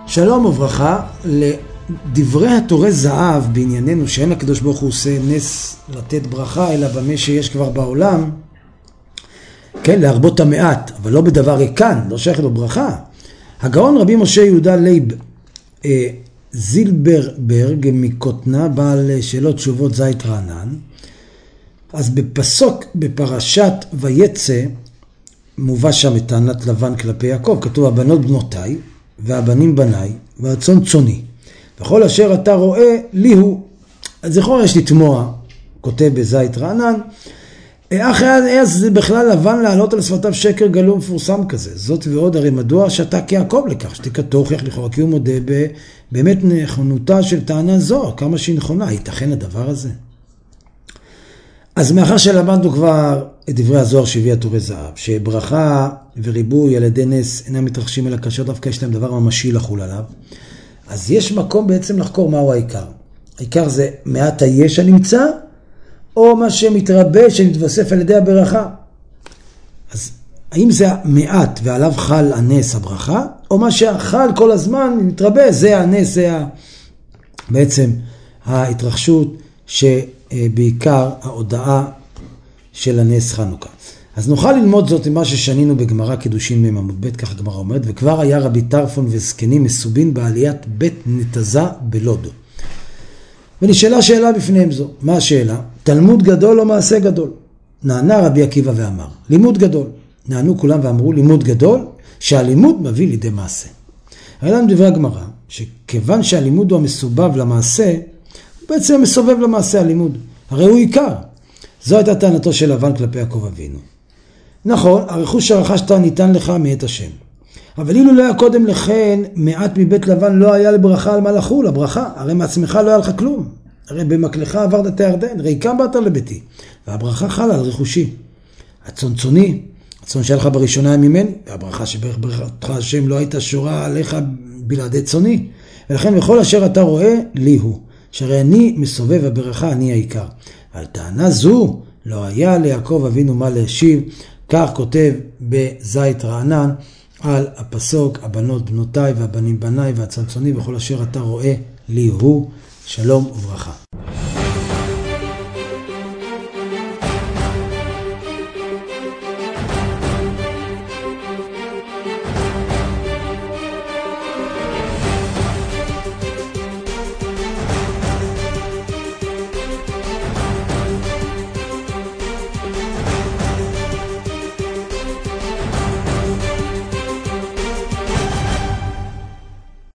שלום וברכה. לדברי התורה זהב בענייננו שאין הקדוש ברוך הוא עושה נס לתת ברכה אלא במה שיש כבר בעולם, כן, להרבות המעט, אבל לא בדבר ריקן, לא שייך לו ברכה. הגאון רבי משה יהודה לייב זילברברג מקוטנה, בעל שאלות תשובות זית רענן, אז בפסוק בפרשת ויצא מובא שם את טענת לבן כלפי יעקב, כתוב הבנות בנותיי והבנים בניי והצאן צאני וכל אשר אתה רואה לי הוא. אז זכור יש לתמוע, כותב בזית רענן, אך אז זה בכלל לבן לעלות על שפתיו שקר גלום מפורסם כזה. זאת ועוד, הרי מדוע שתה כיעקב לכך? שתיקתו הוכיח לכאורה כי הוא מודה באמת נכונותה של טענה זו, כמה שהיא נכונה. ייתכן הדבר הזה? אז מאחר שלמדנו כבר את דברי הזוהר שהביא התורה זהב, שברכה וריבוי על ידי נס אינם מתרחשים אלא כאשר דווקא יש להם דבר ממשי לחול עליו, אז יש מקום בעצם לחקור מהו העיקר. העיקר זה מעט היש הנמצא, או מה שמתרבה שמתווסף על ידי הברכה. אז האם זה מעט ועליו חל הנס הברכה, או מה שחל כל הזמן מתרבה, זה הנס, זה בעצם ההתרחשות שבעיקר ההודעה של הנס חנוכה. אז נוכל ללמוד זאת עם מה ששנינו בגמרא קידושין מ' עמוד ב', כך הגמרא אומרת, וכבר היה רבי טרפון וזקנים מסובין בעליית בית נתזה בלוד. ונשאלה שאלה בפניהם זו. מה השאלה? תלמוד גדול או מעשה גדול? נענה רבי עקיבא ואמר, לימוד גדול. נענו כולם ואמרו, לימוד גדול, שהלימוד מביא לידי מעשה. היה לנו דברי הגמרא, שכיוון שהלימוד הוא המסובב למעשה, הוא בעצם מסובב למעשה הלימוד. הרי הוא עיקר. זו הייתה טענתו של לבן כלפי יעקב אבינו. נכון, הרכוש שרכשת ניתן לך מאת השם. אבל אילו לא היה קודם לכן, מעט מבית לבן לא היה לברכה על מה לחול, הברכה. הרי מעצמך לא היה לך כלום. הרי במקלך עברת את הירדן, ריקם באת לביתי. והברכה חלה על רכושי. הצאן צאני, הצאן שהיה לך בראשונה ממני, והברכה שברך ברכתך השם לא הייתה שורה עליך בלעדי צאני. ולכן בכל אשר אתה רואה, לי הוא. שהרי אני מסובב הברכה, אני העיקר. על טענה זו לא היה ליעקב אבינו מה להשיב, כך כותב בזית רענן על הפסוק, הבנות בנותיי והבנים בניי והצאן צאני וכל אשר אתה רואה לי הוא. שלום וברכה.